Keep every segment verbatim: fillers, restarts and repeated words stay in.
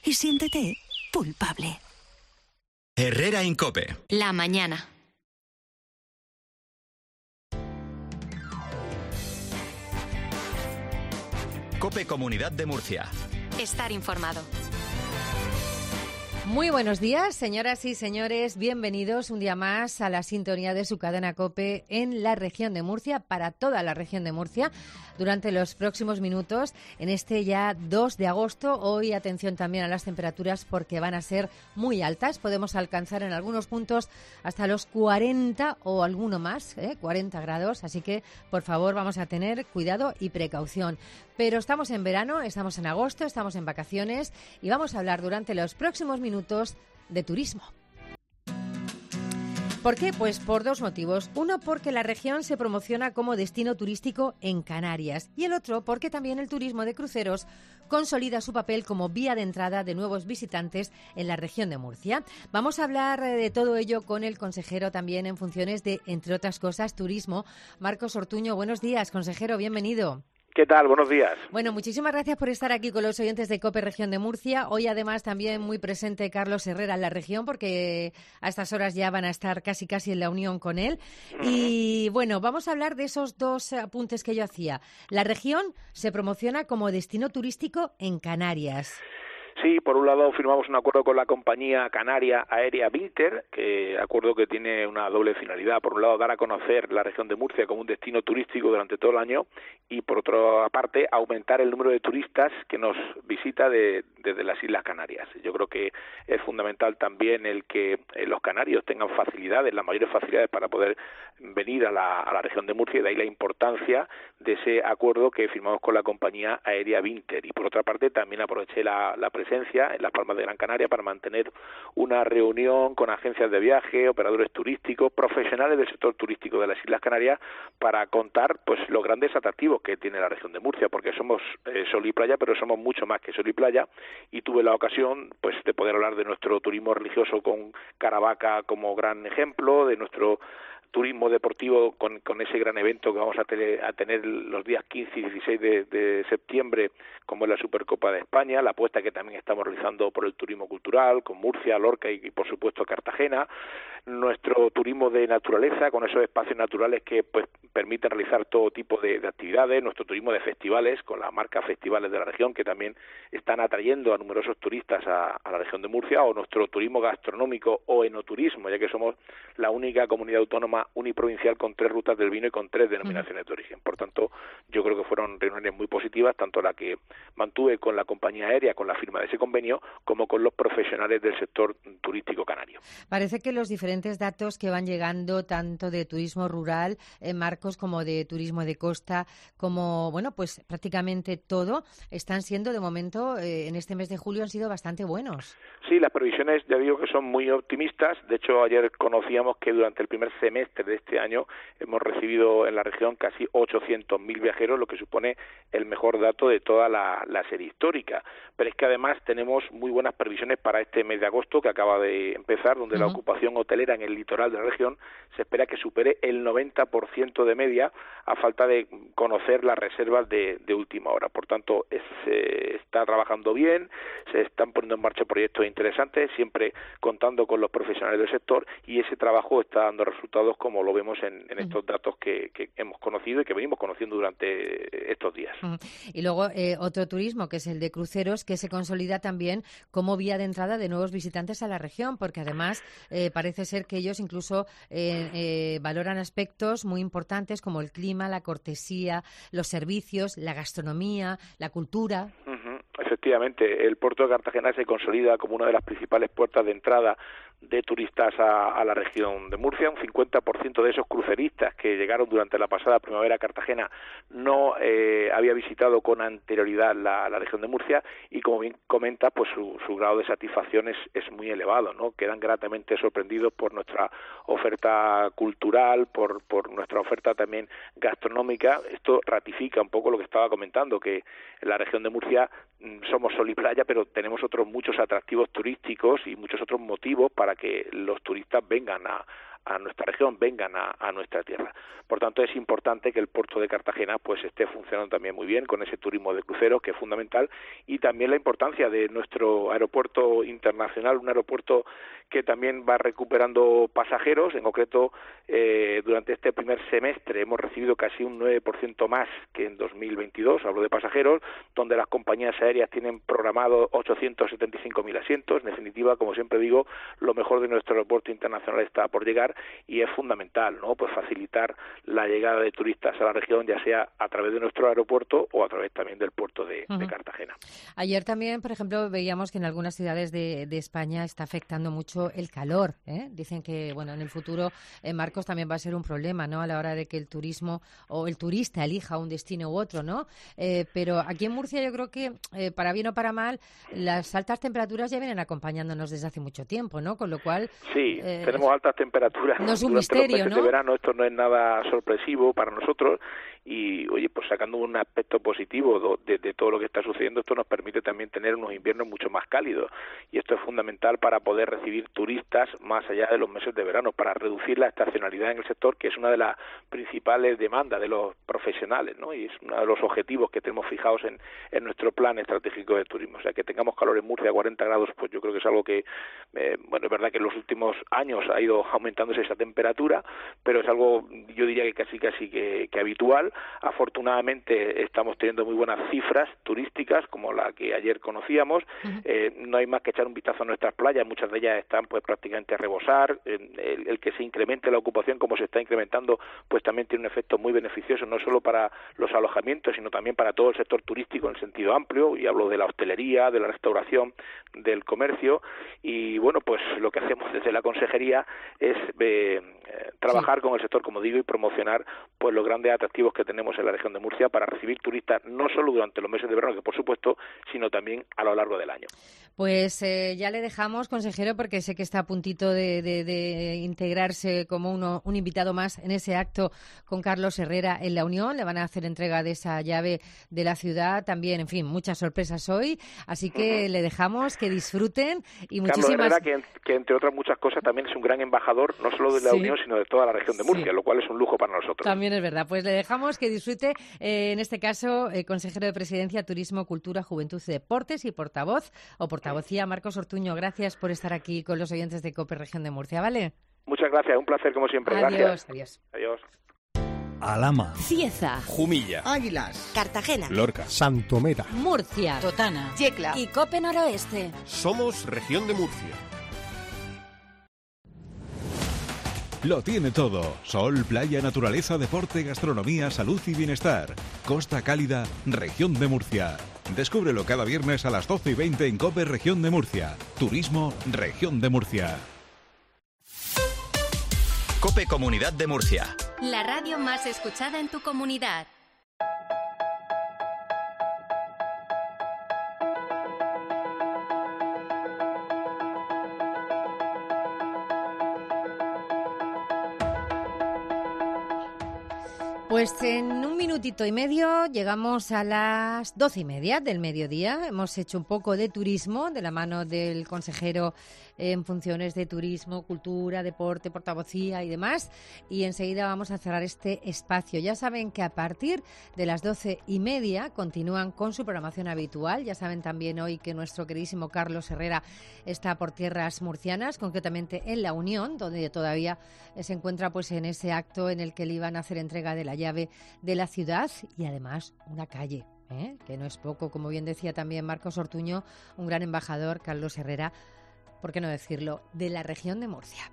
y siéntete culpable. Herrera Incope. La mañana. Cope Comunidad de Murcia. Estar informado. Muy buenos días, señoras y señores. Bienvenidos un día más a la sintonía de su cadena COPE en la región de Murcia, para toda la región de Murcia, durante los próximos minutos, en este ya dos de agosto. Hoy, atención también a las temperaturas porque van a ser muy altas. Podemos alcanzar en algunos puntos hasta los cuarenta o alguno más, ¿eh? cuarenta grados. Así que, por favor, vamos a tener cuidado y precaución. Pero estamos en verano, estamos en agosto, estamos en vacaciones y vamos a hablar durante los próximos minutos de turismo. ¿Por qué? Pues por dos motivos. Uno, porque la región se promociona como destino turístico en Canarias. Y el otro, porque también el turismo de cruceros consolida su papel como vía de entrada de nuevos visitantes en la región de Murcia. Vamos a hablar de todo ello con el consejero también en funciones de, entre otras cosas, turismo, Marcos Ortuño. Buenos días, consejero, bienvenido. ¿Qué tal? Buenos días. Bueno, muchísimas gracias por estar aquí con los oyentes de COPE Región de Murcia. Hoy, además, también muy presente Carlos Herrera en la región, porque a estas horas ya van a estar casi casi en la unión con él. Uh-huh. Y, bueno, vamos a hablar de esos dos apuntes que yo hacía. La región se promociona como destino turístico en Canarias. Sí, por un lado firmamos un acuerdo con la compañía canaria aérea Vinter, que acuerdo que tiene una doble finalidad. Por un lado, dar a conocer la región de Murcia como un destino turístico durante todo el año y, por otra parte, aumentar el número de turistas que nos visita de, desde las Islas Canarias. Yo creo que es fundamental también el que eh, los canarios tengan facilidades, las mayores facilidades para poder venir a la, a la región de Murcia, y de ahí la importancia de ese acuerdo que firmamos con la compañía aérea Vinter. Y, por otra parte, también aproveché la, la presencia en Las Palmas de Gran Canaria para mantener una reunión con agencias de viaje, operadores turísticos, profesionales del sector turístico de las Islas Canarias, para contar pues los grandes atractivos que tiene la región de Murcia, porque somos eh, sol y playa, pero somos mucho más que sol y playa. Y tuve la ocasión pues de poder hablar de nuestro turismo religioso con Caravaca como gran ejemplo, de nuestro turismo deportivo con, con ese gran evento que vamos a, tele, a tener los días quince y dieciséis de, de septiembre, como es la Supercopa de España, la apuesta que también estamos realizando por el turismo cultural, con Murcia, Lorca y, y por supuesto Cartagena, nuestro turismo de naturaleza, con esos espacios naturales que pues permiten realizar todo tipo de, de actividades, nuestro turismo de festivales, con las marcas festivales de la región que también están atrayendo a numerosos turistas a, a la región de Murcia, o nuestro turismo gastronómico o enoturismo, ya que somos la única comunidad autónoma uniprovincial con tres rutas del vino y con tres denominaciones de origen. Por tanto, yo creo que fueron reuniones muy positivas, tanto la que mantuve con la compañía aérea con la firma de ese convenio, como con los profesionales del sector turístico canario. Parece que los diferentes datos que van llegando, tanto de turismo rural, eh, Marcos, como de turismo de costa, como, bueno, pues prácticamente todo, están siendo de momento, eh, en este mes de julio, han sido bastante buenos. Sí, las previsiones, ya digo que son muy optimistas. De hecho, ayer conocíamos que durante el primer semestre de este año hemos recibido en la región casi ochocientos mil viajeros, lo que supone el mejor dato de toda la, la serie histórica. Pero es que además tenemos muy buenas previsiones para este mes de agosto que acaba de empezar, donde uh-huh. la ocupación hotelera en el litoral de la región se espera que supere el noventa por ciento de media, a falta de conocer las reservas de, de última hora. Por tanto, es, se está trabajando bien, se están poniendo en marcha proyectos interesantes, siempre contando con los profesionales del sector, y ese trabajo está dando resultados, como lo vemos en, en estos datos que, que hemos conocido y que venimos conociendo durante estos días. Y luego eh, otro turismo, que es el de cruceros, que se consolida también como vía de entrada de nuevos visitantes a la región, porque además eh, parece ser que ellos incluso eh, eh, valoran aspectos muy importantes como el clima, la cortesía, los servicios, la gastronomía, la cultura. Uh-huh. Efectivamente, el puerto de Cartagena se consolida como una de las principales puertas de entrada de turistas a, a la región de Murcia. Un cincuenta por ciento de esos cruceristas que llegaron durante la pasada primavera a Cartagena no eh, había visitado con anterioridad la, la región de Murcia, y como bien comenta, pues su, su grado de satisfacción es, es muy elevado, ¿no? Quedan gratamente sorprendidos por nuestra oferta cultural, por, por nuestra oferta también gastronómica. Esto ratifica un poco lo que estaba comentando, que en la región de Murcia somos sol y playa, pero tenemos otros muchos atractivos turísticos y muchos otros motivos para que los turistas vengan a, a nuestra región vengan a, a nuestra tierra. Por tanto, es importante que el puerto de Cartagena pues esté funcionando también muy bien con ese turismo de cruceros, que es fundamental, y también la importancia de nuestro aeropuerto internacional, un aeropuerto que también va recuperando pasajeros. En concreto, eh, durante este primer semestre hemos recibido casi un nueve por ciento más que en dos mil veintidós, hablo de pasajeros, donde las compañías aéreas tienen programado ochocientos setenta y cinco mil asientos. En definitiva, como siempre digo, lo mejor de nuestro aeropuerto internacional está por llegar, y es fundamental, ¿no?, pues facilitar la llegada de turistas a la región, ya sea a través de nuestro aeropuerto o a través también del puerto de, uh-huh. de Cartagena. Ayer también, por ejemplo, veíamos que en algunas ciudades de, de España está afectando mucho el calor, ¿eh? Dicen que, bueno, en el futuro, eh, Marcos, también va a ser un problema, ¿no?, a la hora de que el turismo o el turista elija un destino u otro, ¿no? Eh, pero aquí en Murcia yo creo que, eh, para bien o para mal, las altas temperaturas ya vienen acompañándonos desde hace mucho tiempo, ¿no? Con lo cual... Sí, eh, tenemos altas temperaturas. No es un durante misterio, los meses ¿no? de verano esto no es nada sorpresivo para nosotros, y, oye, pues sacando un aspecto positivo de, de todo lo que está sucediendo, esto nos permite también tener unos inviernos mucho más cálidos, y esto es fundamental para poder recibir turistas más allá de los meses de verano, para reducir la estacionalidad en el sector, que es una de las principales demandas de los profesionales, ¿no? Y es uno de los objetivos que tenemos fijados en, en nuestro plan estratégico de turismo. O sea, que tengamos calor en Murcia a cuarenta grados, pues yo creo que es algo que, eh, bueno, es verdad que en los últimos años ha ido aumentándose esa temperatura, pero es algo, yo diría que casi casi que, que habitual. Afortunadamente estamos teniendo muy buenas cifras turísticas, como la que ayer conocíamos. Uh-huh. Eh, no hay más que echar un vistazo a nuestras playas, muchas de ellas están pues prácticamente a rebosar. El, el, el que se incremente la ocupación como se está incrementando, pues también tiene un efecto muy beneficioso, no solo para los alojamientos, sino también para todo el sector turístico en sentido amplio, y hablo de la hostelería, de la restauración, del comercio. Y bueno, pues lo que hacemos desde la consejería es eh, eh, trabajar sí. con el sector, como digo, y promocionar pues los grandes atractivos que tenemos en la región de Murcia para recibir turistas no solo durante los meses de verano, que por supuesto, sino también a lo largo del año. Pues eh, ya le dejamos, consejero, porque sé que está a puntito de, de, de integrarse como uno, un invitado más en ese acto con Carlos Herrera en La Unión. Le van a hacer entrega de esa llave de la ciudad también, en fin, muchas sorpresas hoy, así que uh-huh. le dejamos que disfruten. Y Carlos muchísimas... Herrera, que, que entre otras muchas cosas también es un gran embajador, no solo de La sí. Unión, sino de toda la región de Murcia, sí. lo cual es un lujo para nosotros. También es verdad. Pues le dejamos que disfrute, eh, en este caso, el consejero de Presidencia, Turismo, Cultura, Juventud y Deportes y portavoz o portavocía, Marcos Ortuño. Gracias por estar aquí con los oyentes de COPE Región de Murcia, ¿vale? Muchas gracias, un placer como siempre. Adiós, gracias. Adiós. Adiós. Alhama, Cieza, Jumilla, Águilas, Cartagena, Lorca, Santomera, Murcia, Totana, Yecla y COPE Noroeste. Somos Región de Murcia. Lo tiene todo. Sol, playa, naturaleza, deporte, gastronomía, salud y bienestar. Costa Cálida, Región de Murcia. Descúbrelo cada viernes a las doce y veinte en COPE Región de Murcia. Turismo, Región de Murcia. COPE Comunidad de Murcia. La radio más escuchada en tu comunidad. Pues en un minutito y medio llegamos a las doce y media del mediodía. Hemos hecho un poco de turismo de la mano del consejero en funciones de turismo, cultura, deporte, portavocía y demás. Y enseguida vamos a cerrar este espacio. Ya saben que a partir de las doce y media continúan con su programación habitual. Ya saben también hoy que nuestro queridísimo Carlos Herrera está por tierras murcianas, concretamente en La Unión, donde todavía se encuentra pues en ese acto en el que le iban a hacer entrega de la llave de la ciudad y además una calle, ¿eh? que no es poco, como bien decía también Marcos Ortuño, un gran embajador, Carlos Herrera, por qué no decirlo, de la región de Murcia.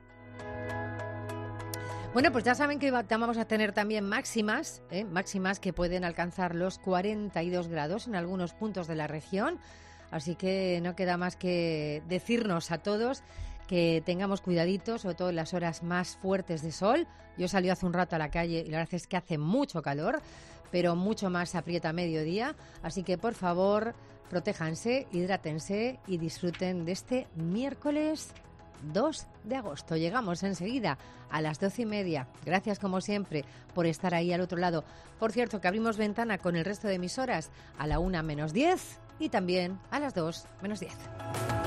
Bueno, pues ya saben que vamos a tener también máximas, ¿eh? máximas que pueden alcanzar los cuarenta y dos grados en algunos puntos de la región, así que no queda más que decirnos a todos que tengamos cuidadito, sobre todo en las horas más fuertes de sol. Yo salí hace un rato a la calle y la verdad es que hace mucho calor, pero mucho más aprieta a mediodía, así que por favor protéjanse, hidrátense y disfruten de este miércoles dos de agosto. Llegamos enseguida a las doce y media. Gracias como siempre por estar ahí al otro lado. Por cierto que abrimos ventana con el resto de emisoras a la una menos diez y también a las dos menos diez.